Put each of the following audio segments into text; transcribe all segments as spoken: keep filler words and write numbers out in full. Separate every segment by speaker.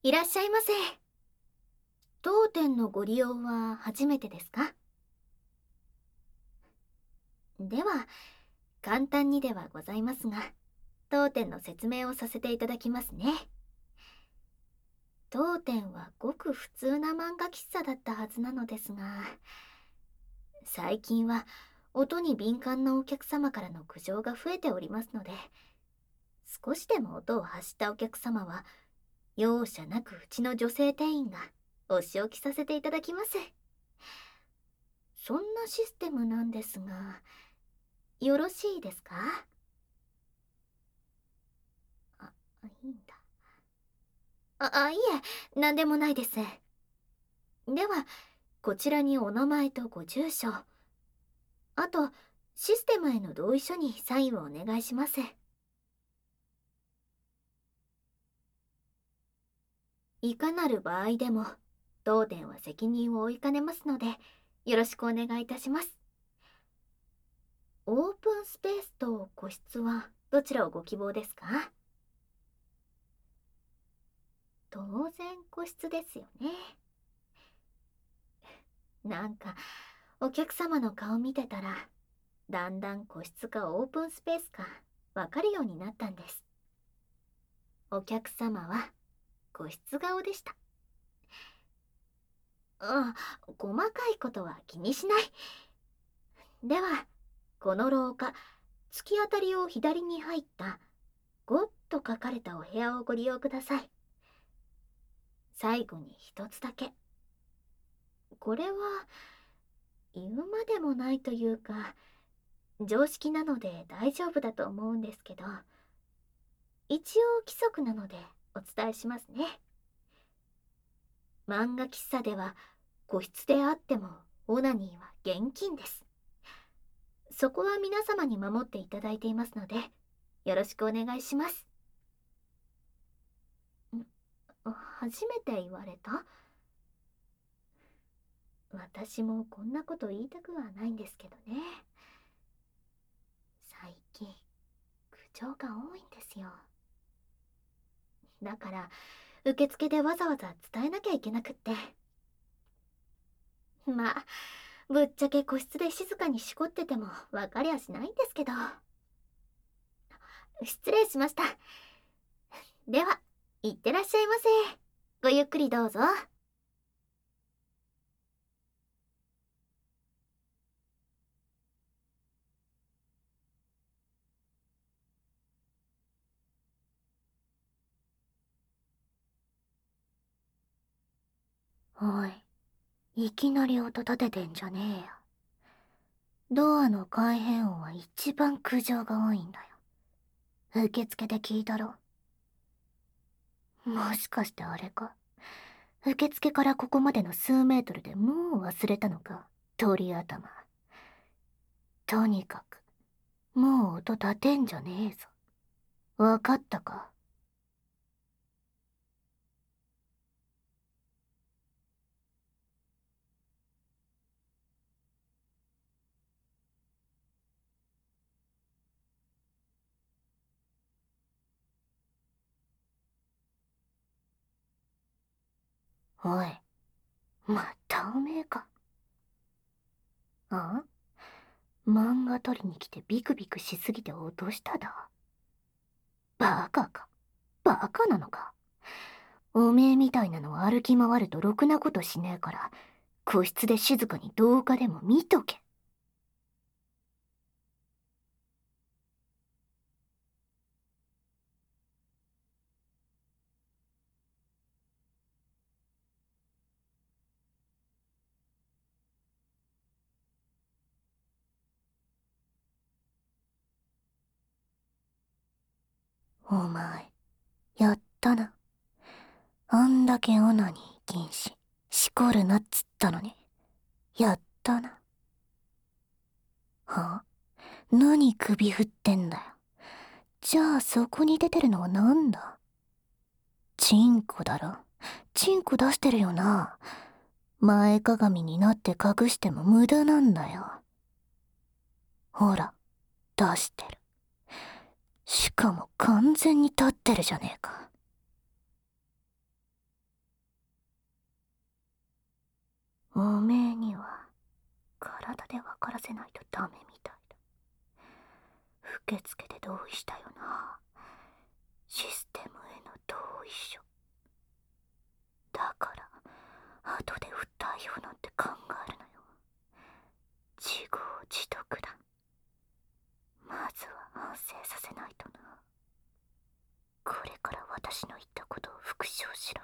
Speaker 1: いらっしゃいませ。当店のご利用は初めてですか？では、簡単にではございますが、当店の説明をさせていただきますね。当店はごく普通な漫画喫茶だったはずなのですが、最近は音に敏感なお客様からの苦情が増えておりますので、少しでも音を発したお客様は容赦なくうちの女性店員がお仕置きさせていただきます。そんなシステムなんですが、よろしいですか？あ、いいんだ。あ、あ、いえ、なんでもないです。では、こちらにお名前とご住所、あと、システムへの同意書にサインをお願いします。いかなる場合でも、当店は責任を負いかねますので、よろしくお願いいたします。オープンスペースと個室はどちらをご希望ですか？当然個室ですよね。なんか、お客様の顔見てたら、だんだん個室かオープンスペースかわかるようになったんです。お客様は個室顔でした。うん、細かいことは気にしない。では、この廊下、突き当たりを左に入ったごと書かれたお部屋をご利用ください。最後に一つだけ。これは言うまでもないというか、常識なので大丈夫だと思うんですけど、一応規則なのでお伝えしますね。漫画喫茶では個室であってもオナニーは厳禁です。そこは皆様に守っていただいていますので、よろしくお願いします。ん、初めて言われた？私もこんなこと言いたくはないんですけどね。最近、苦情が多いんですよ。だから、受付でわざわざ伝えなきゃいけなくって。まあ、ぶっちゃけ個室で静かにしこってても分かりゃしないんですけど。失礼しました。では、いってらっしゃいませ。ごゆっくりどうぞ。おい、いきなり音立ててんじゃねえよ。ドアの開閉音は一番苦情が多いんだよ。受付で聞いたろ。もしかしてあれか。受付からここまでの数メートルでもう忘れたのか、鳥頭。とにかく、もう音立てんじゃねえぞ。わかったか？おい、またおめえか。あ？漫画取りに来てビクビクしすぎて落としただ。バカか。バカなのか。おめえみたいなの歩き回るとろくなことしねえから、個室で静かに動画でも見とけ。お前、やったな。あんだけオナニー禁止、しこるなっつったのに。やったな。は？何首振ってんだよ。じゃあそこに出てるのはなんだ？チンコだろ。チンコ出してるよな。前かがみになって隠しても無駄なんだよ。ほら、出してる。しかも完全に立ってるじゃねえか。 おめえには体で分からせないとダメみたいだ。受付で同意したよな。システムへの同意書。だから後で訴えようなんて考えるなよ。自業自得だ。まずは反省させないとな。これから私の言ったことを復唱しろ。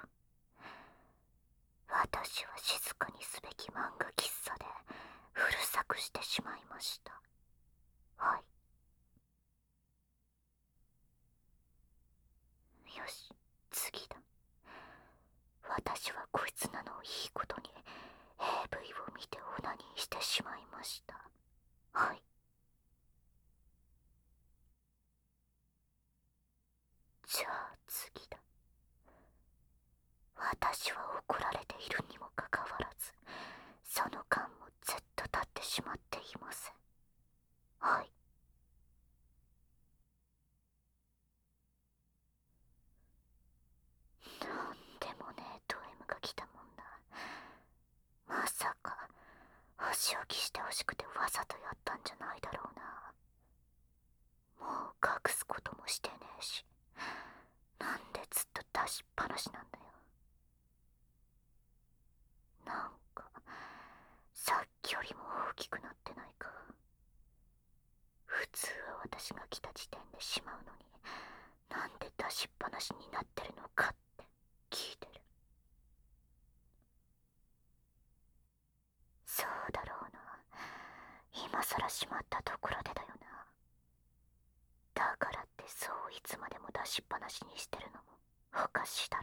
Speaker 1: 私は静かにすべき漫画喫茶でうるさくしてしまいました。はい。よし、次だ。私はこいつなのをいいことに エーブイ を見てオナニーしてしまいました。はい。じゃあ次だ。私は怒られているにもかかわらず、その間もずっと経ってしまっています。はい。なんでもねえド M が来たもんだ。まさかお仕置きしてほしくてわざとやったんじゃないだろうな。もう隠すこともしてねえし、なんでずっと出しっぱなしなんだよ。なんかさっきよりも大きくなってないか。普通は私が来た時点でしまうのに、なんで出しっぱなしになってるのかって聞いてる。そうだろうな。今さらしまったところでだよな。だからってそういつまでも出しっぱなしにしてるのもおかしいだろ。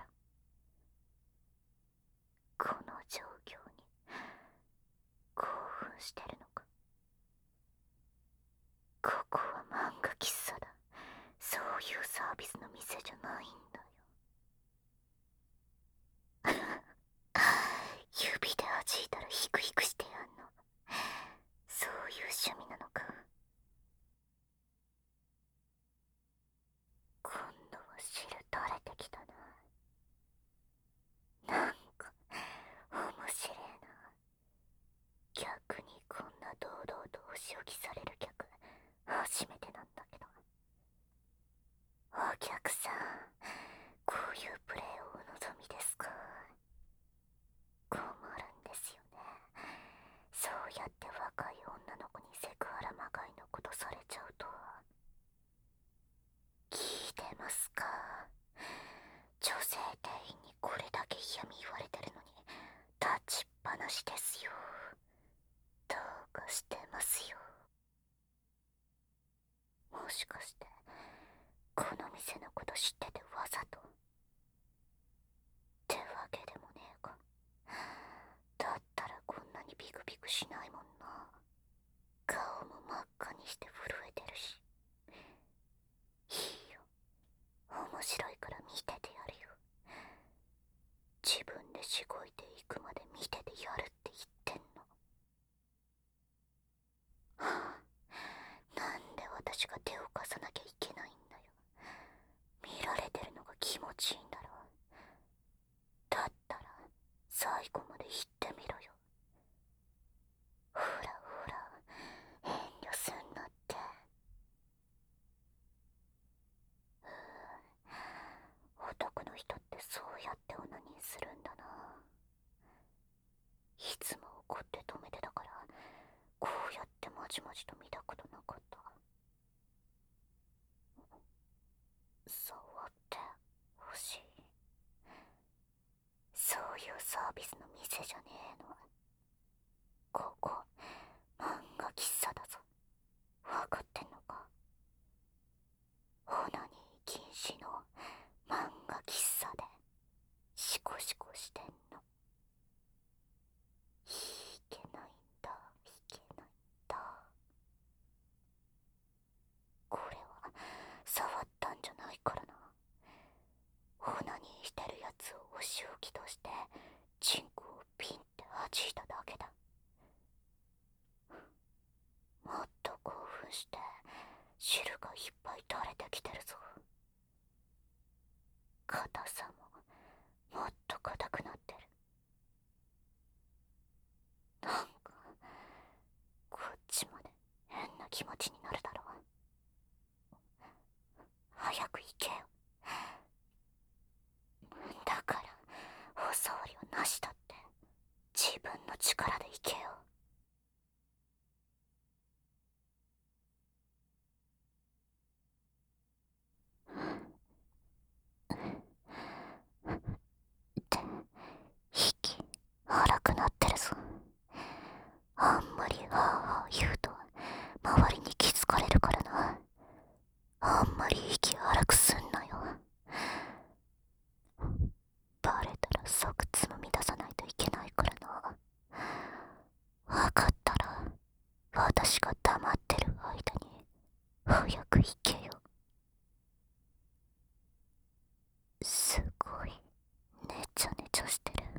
Speaker 1: この状況に興奮してるのか。ここは漫画喫茶だ。そういうサービスの店じゃないんだよ。指で弾いたらヒクヒクしてやんの。そういう趣味なのか。今度は汁垂れてきたな。なんか面白いな。逆にこんな堂々とお仕置きされる客初めてなんだけど。お客さん、こういうプレーをお望みですか？困るんですよね。そうやって若い女の子にセクハラまがいのことされちゃうと。聞いてますか？女性店員にこれだけ嫌味言われてるのに立ちっぱなしですよ。どうかしてますよ。もしかしてこの店のこと知っててわざとってわけでもねえか。だったらこんなにビクビクしないもんな。顔も真っ赤にして震えてるし。いいよ、面白いから見ててやるよ。自分でしごいていくまで見ててやるって言ってんの。はあ、なんで私が手を貸さなきゃいけないんだよ。見られてるのが気持ちいいんだろ。だったら最後まで言ってみろよ。ほらほら、遠慮すんなって。男の人ってそうやってオナニーするんだな。いつも怒って止めてたから、こうやってまじまじと見たことなかった。触ってほしい。そういうサービスの店じゃねえの。ここ漫画喫茶だぞ。分かってんのか？オナニー禁止の漫画喫茶でシコシコしてんの。いけないんだ、いけないんだ。これは触ったんじゃないからな。オナニーしてるやつをお仕置きとしてチンコをピンって弾いただけだ。もっと興奮して汁がいっぱい垂れてきてるぞ。硬さももっと硬くなってる。
Speaker 2: 即つまみ出さないといけないからな。わかったら、私が黙ってる間に早く行けよ。すごいねちゃねちゃしてる。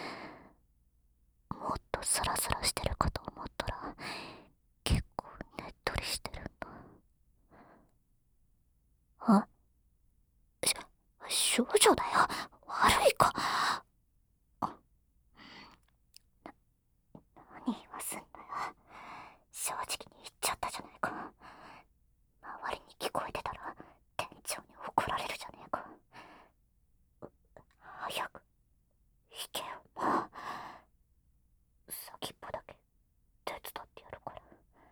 Speaker 2: もっとサラサラしてるかと思ったら結構ねっとりしてるんだ。あ、し少女だよ。悪いか。何言わすんだよ。正直に言っちゃったじゃないか。周りに聞こえてたら店長に怒られるじゃねえか。早く行けよ、もう。先っぽだけ手伝ってやるから。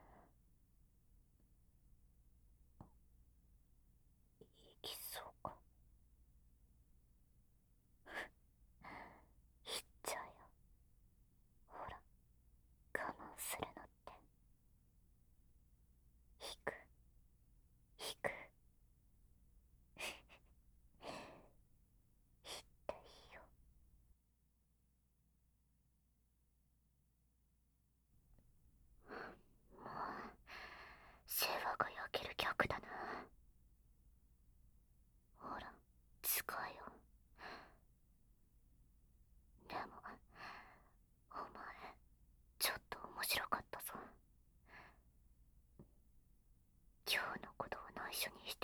Speaker 2: 行きそうか。行っちゃうよ。ほら、我慢するなって。引く引く引っていいよ。もう世話が焼ける客だな。ほら使えよ。でもお前ちょっと面白かったぞ。今日のことを内緒にし